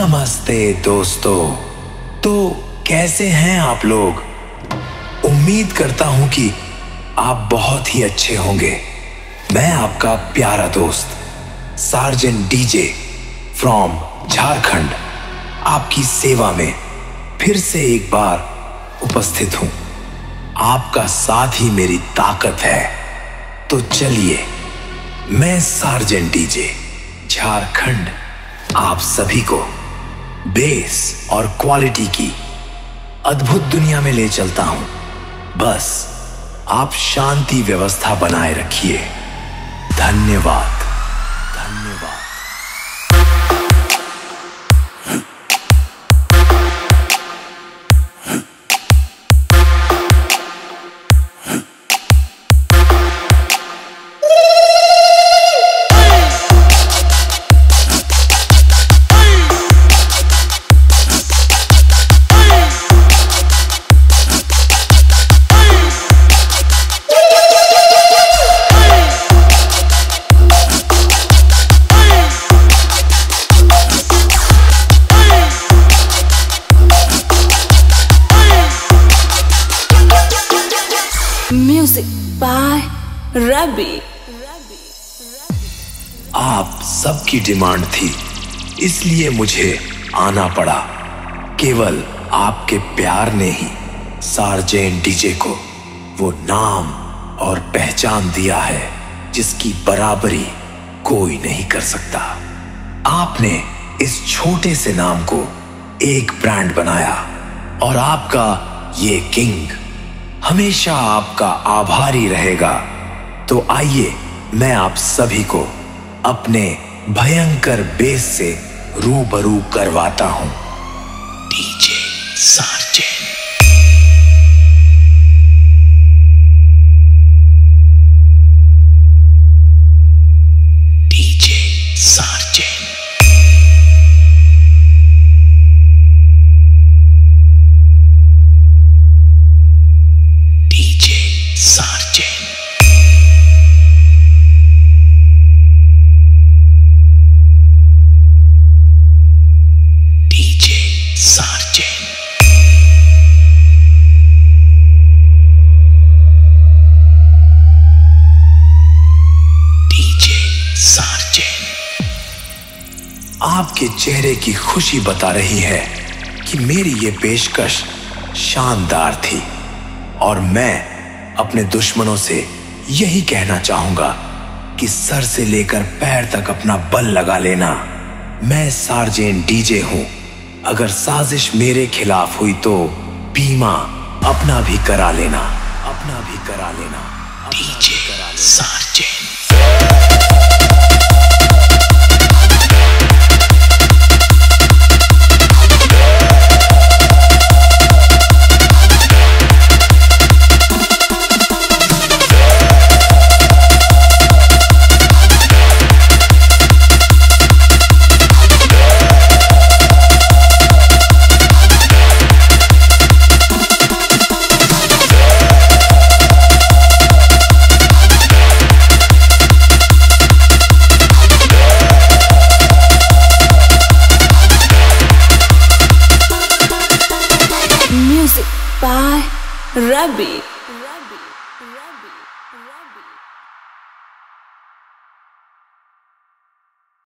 नमस्ते दोस्तों। तो कैसे हैं आप लोग? उम्मीद करता हूं कि आप बहुत ही अच्छे होंगे। मैं आपका प्यारा दोस्त सार्जेंट डीजे फ्रॉम झारखंड आपकी सेवा में फिर से एक बार उपस्थित हूं। आपका साथ ही मेरी ताकत है। तो चलिए, मैं सार्जेंट डीजे झारखंड आप सभी को बेस और क्वालिटी की अद्भुत दुनिया में ले चलता हूं। बस आप शांति व्यवस्था बनाए रखिए। धन्यवाद। धन्यवाद। Music by Rabi। आप सबकी डिमांड थी, इसलिए मुझे आना पड़ा। केवल आपके प्यार ने ही सार्जेंट डीजे को वो नाम और पहचान दिया है जिसकी बराबरी कोई नहीं कर सकता। आपने इस छोटे से नाम को एक ब्रांड बनाया और आपका ये किंग हमेशा आपका आभारी रहेगा। तो आइए, मैं आप सभी को अपने भयंकर बेस से रूबरू करवाता हूं। DJ sergeant. DJ sergeant. Sergeant. DJ Sergeant. DJ Sergeant. आपके चेहरे की खुशी बता रही है कि मेरी ये पेशकश शानदार थी और मैं अपने दुश्मनों से यही कहना चाहूंगा कि सर से लेकर पैर तक अपना बल लगा लेना। मैं सार्जेंट डीजे हूं। अगर साजिश मेरे खिलाफ हुई तो बीमा अपना भी करा लेना। अपना भी करा लेना। DJ sergeant. Music by Rabi।